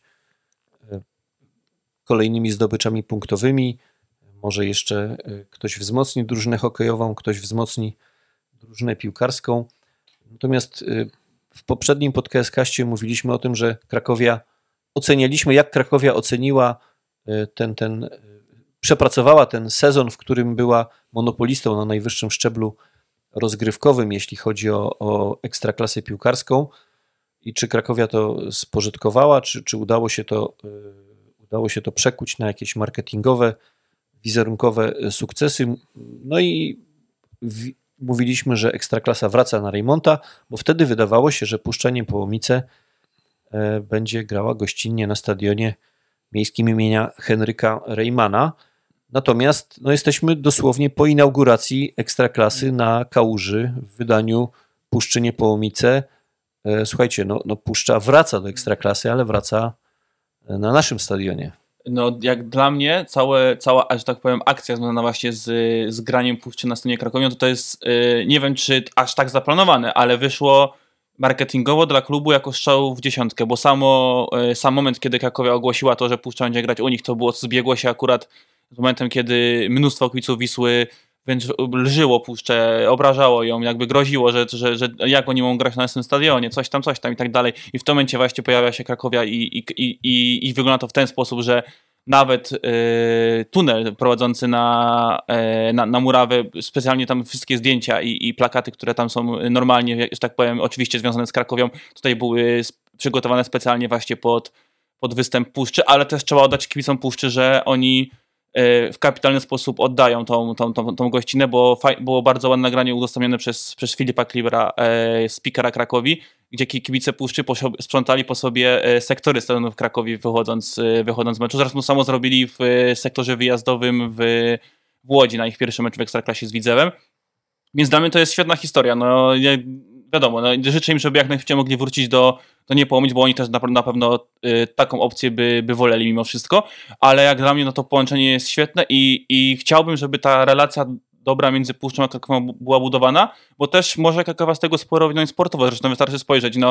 S1: kolejnymi zdobyczami punktowymi. Może jeszcze ktoś wzmocni drużynę hokejową, ktoś wzmocni drużynę piłkarską. Natomiast w poprzednim podcaście mówiliśmy o tym, że Krakowia, ocenialiśmy jak Krakowia oceniła ten, ten, przepracowała ten sezon, w którym była monopolistą na najwyższym szczeblu rozgrywkowym, jeśli chodzi o, o ekstraklasę piłkarską i czy Krakowia to spożytkowała, czy, czy udało się to, udało się to przekuć na jakieś marketingowe, wizerunkowe sukcesy. No i w, mówiliśmy, że ekstraklasa wraca na Rejmonta, bo wtedy wydawało się, że Puszcza Niepołomice e, będzie grała gościnnie na stadionie miejskim imienia Henryka Rejmana. Natomiast no, jesteśmy dosłownie po inauguracji ekstraklasy na Kałuży w wydaniu Puszczy Niepołomice. E, słuchajcie, no, no Puszcza wraca do ekstraklasy, ale wraca na naszym stadionie.
S3: No jak dla mnie całe, cała, że tak powiem, akcja związana właśnie z, z graniem Puszczy na stadionie Krakowi, to to jest, yy, nie wiem czy aż tak zaplanowane, ale wyszło marketingowo dla klubu jako strzał w dziesiątkę, bo samo, yy, sam moment, kiedy Krakowia ogłosiła to, że Puszcza będzie grać u nich, to było, zbiegło się akurat z momentem, kiedy mnóstwo kibiców Wisły wręcz lżyło Puszczę, obrażało ją, jakby groziło, że, że, że jak oni mogą grać na naszym stadionie, coś tam, coś tam i tak dalej. I w tym momencie właśnie pojawia się Krakowia i, i, i, i, i wygląda to w ten sposób, że nawet y, tunel prowadzący na, y, na, na murawę, specjalnie tam wszystkie zdjęcia i, i plakaty, które tam są normalnie, że tak powiem, oczywiście związane z Krakowią, tutaj były przygotowane specjalnie właśnie pod, pod występ Puszczy, ale też trzeba oddać kibicom Puszczy, że oni w kapitalny sposób oddają tą, tą, tą, tą gościnę, bo faj, było bardzo ładne nagranie udostępnione przez, przez Filipa Klibera, e, speakera Krakowi, gdzie kibice Puszczy sprzątali po sobie sektory stadionu w Krakowie wychodząc, wychodząc z meczu. Zresztą samo zrobili w sektorze wyjazdowym w, w Łodzi na ich pierwszym meczu w Ekstraklasie z Widzewem. Więc dla mnie to jest świetna historia. No, ja, wiadomo, no, życzę im, żeby jak najszybciej mogli wrócić do, do Niepołomic, bo oni też na, na pewno y, taką opcję by, by woleli mimo wszystko, ale jak dla mnie no to połączenie jest świetne i, i chciałbym, żeby ta relacja dobra między Puszczą a Krakową była budowana, bo też może Krakowa z tego sporo wziąć sportowo, zresztą wystarczy spojrzeć, no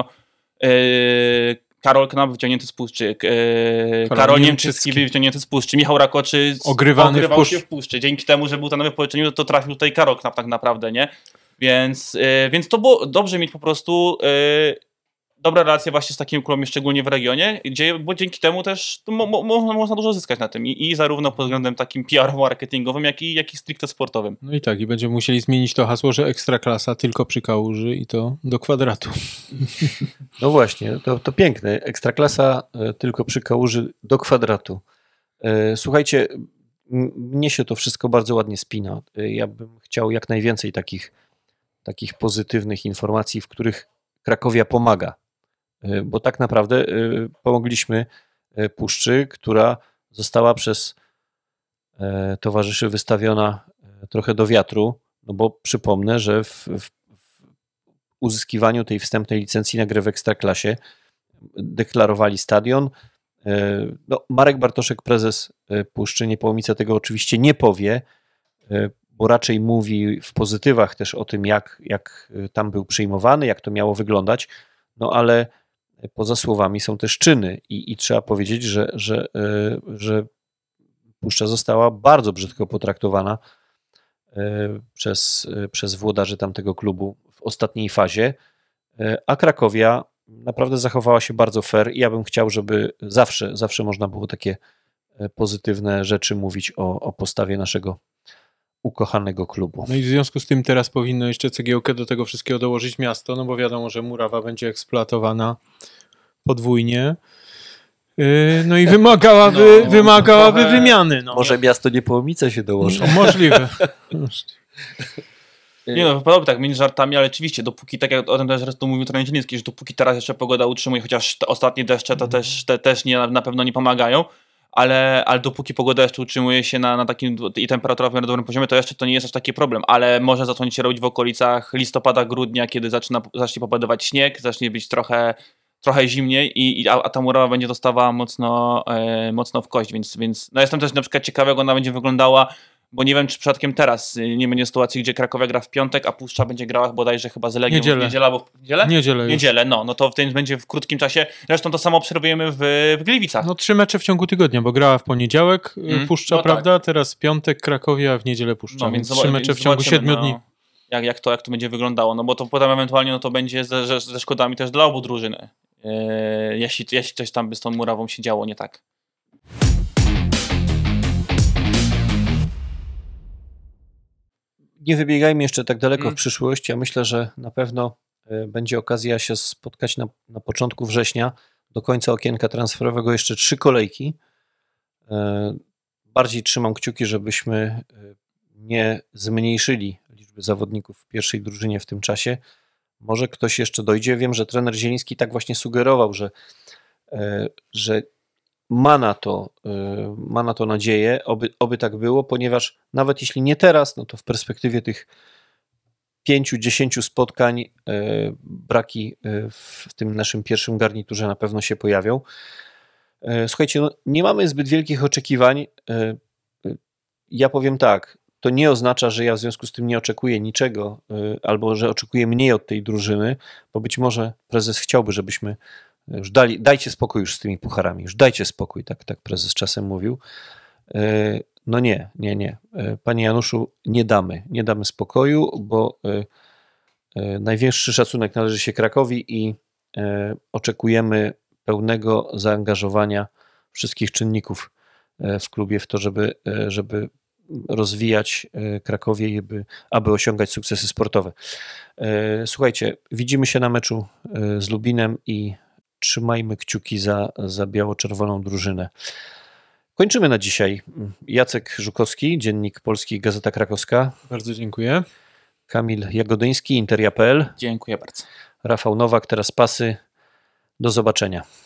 S3: y, Karol Knap wyciągnięty z Puszczy, yy, Karol, Karol Niemczycki wyciągnięty z Puszczy, Michał Rakoczy
S2: Ogrywany
S3: ogrywał
S2: w
S3: się w Puszczy. Dzięki temu, że był ten nowy w połączeniu, to trafił tutaj Karol Knap tak naprawdę, nie? Więc, yy, więc to było dobrze mieć po prostu yy, dobre relacje właśnie z takim klubem, szczególnie w regionie, gdzie, bo dzięki temu też mo, mo, można dużo zyskać na tym I, i zarówno pod względem takim P R-marketingowym, jak i, jak i stricte sportowym.
S2: No i tak, i będziemy musieli zmienić to hasło, że Ekstraklasa tylko przy Kałuży i to do kwadratu.
S1: No właśnie, to, to piękne. Ekstraklasa tylko przy Kałuży do kwadratu. Słuchajcie, mnie się to wszystko bardzo ładnie spina. Ja bym chciał jak najwięcej takich, takich pozytywnych informacji, w których Krakowia pomaga. Bo tak naprawdę pomogliśmy Puszczy, która została przez towarzyszy wystawiona trochę do wiatru, no bo przypomnę, że w, w, w uzyskiwaniu tej wstępnej licencji na grę w Ekstraklasie deklarowali stadion. No, Marek Bartoszek, prezes Puszczy Niepołomice, tego oczywiście nie powie, bo raczej mówi w pozytywach też o tym, jak, jak tam był przyjmowany, jak to miało wyglądać, no ale poza słowami są też czyny i, i trzeba powiedzieć, że, że, że Puszcza została bardzo brzydko potraktowana przez, przez włodarzy tamtego klubu w ostatniej fazie, a Krakowia naprawdę zachowała się bardzo fair i ja bym chciał, żeby zawsze, zawsze można było takie pozytywne rzeczy mówić o, o postawie naszego ukochanego klubu.
S2: No i w związku z tym teraz powinno jeszcze cegiełkę do tego wszystkiego dołożyć miasto, no bo wiadomo, że murawa będzie eksploatowana podwójnie. Yy, no i wymagałaby, no, wymagałaby trochę, wymiany. No.
S1: Może miasto Niepołomice się dołoży.
S2: No, możliwe.
S3: Nie no, wypadałoby tak między żartami, ale rzeczywiście, dopóki, tak jak o tym też zresztą mówił trener Zieliński, że dopóki teraz jeszcze pogoda utrzymuje, chociaż te ostatnie deszcze to też, te, też nie, na pewno nie pomagają, ale, ale dopóki pogoda jeszcze utrzymuje się na, na takim i temperatura w miarę dobrym poziomie, to jeszcze to nie jest aż taki problem, ale może zacząć się robić w okolicach listopada, grudnia, kiedy zaczyna, zacznie popadować śnieg, zacznie być trochę, trochę zimniej i, i a, a ta murawa będzie dostawała mocno, e, mocno w kość, więc, więc no jestem też na przykład ciekawy, jak ona będzie wyglądała, bo nie wiem, czy przypadkiem teraz nie będzie sytuacji, gdzie Krakowia gra w piątek, a Puszcza będzie grała bodajże chyba z Legią
S2: Niedzielę.
S3: w niedzielę, albo w niedzielę?
S2: Niedzielę już.
S3: Niedzielę, no, no to w tym będzie w krótkim czasie. Zresztą to samo obserwujemy w, w Gliwicach.
S2: No trzy mecze w ciągu tygodnia, bo grała w poniedziałek
S3: Mm,
S2: Puszcza,
S3: no
S2: prawda?
S3: tak.
S2: Teraz piątek Krakowia, a w niedzielę Puszcza.
S3: No,
S2: więc
S3: więc
S2: trzy
S3: zob-
S2: mecze w
S3: więc
S2: ciągu
S3: zobaczymy,
S2: siedmiu
S3: no,
S2: dni.
S3: Jak, jak, to, jak to będzie wyglądało, no bo to potem ewentualnie no to będzie ze, ze, ze szkodami też dla obu drużyny, yy, jeśli, jeśli coś tam by z tą murawą się działo nie tak.
S1: Nie wybiegajmy jeszcze tak daleko
S3: Mm.
S1: w przyszłość. Ja myślę, że na pewno e, będzie okazja się spotkać na, na początku września. Do końca okienka transferowego jeszcze trzy kolejki. E, Bardziej trzymam kciuki, żebyśmy e, nie zmniejszyli liczby zawodników w pierwszej drużynie w tym czasie. Może ktoś jeszcze dojdzie. Wiem, że trener Zieliński tak właśnie sugerował, że, e, że ma na to, e, ma na to nadzieję, oby, oby tak było, ponieważ nawet jeśli nie teraz, no to w perspektywie tych pięciu, dziesięciu spotkań e, braki e, w tym naszym pierwszym garniturze na pewno się pojawią. E, Słuchajcie, no, nie mamy zbyt wielkich oczekiwań. E, e, Ja powiem tak, to nie oznacza, że ja w związku z tym nie oczekuję niczego, e, albo że oczekuję mniej od tej drużyny, bo być może prezes chciałby, żebyśmy już dali, dajcie spokój już z tymi pucharami, już dajcie spokój, tak, tak prezes czasem mówił. E, No nie, nie, nie. E, Panie Januszu, nie damy, nie damy spokoju, bo e, e, największy szacunek należy się Krakowi i e, oczekujemy pełnego zaangażowania wszystkich czynników e, w klubie w to, żeby, e, żeby rozwijać e, Krakowie i aby, aby osiągać sukcesy sportowe. E, Słuchajcie, widzimy się na meczu e, z Lubinem i trzymajmy kciuki za, za biało-czerwoną drużynę. Kończymy na dzisiaj. Jacek Żukowski, Dziennik Polski, Gazeta Krakowska.
S2: Bardzo dziękuję.
S1: Kamil Jagodyński, Interia kropka pe el.
S3: Dziękuję bardzo.
S1: Rafał Nowak, teraz pasy. Do zobaczenia.